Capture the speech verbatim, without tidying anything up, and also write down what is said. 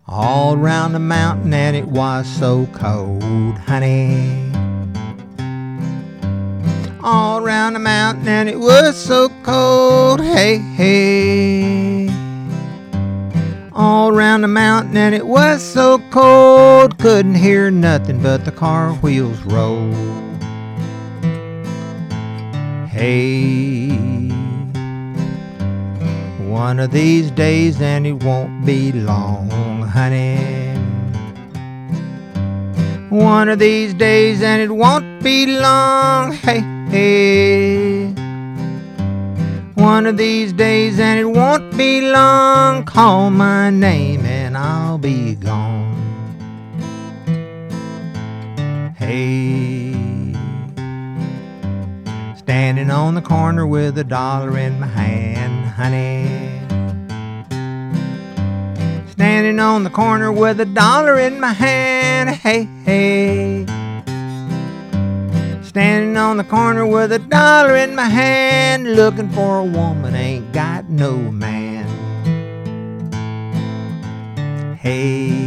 all round the mountain, and it was so cold, honey. All round the mountain, and it was so cold, hey, hey. All round the mountain, and it was so cold, couldn't hear nothing but the car wheels roll. Hey, one of these days, and it won't be long, honey. One of these days, and it won't be long, hey, hey. One of these days, and it won't be long, call my name and I'll be gone. Hey, standing on the corner with a dollar in my hand, honey. Standing on the corner with a dollar in my hand, hey, hey. Standing on the corner with a dollar in my hand, looking for a woman, ain't got no man. Hey.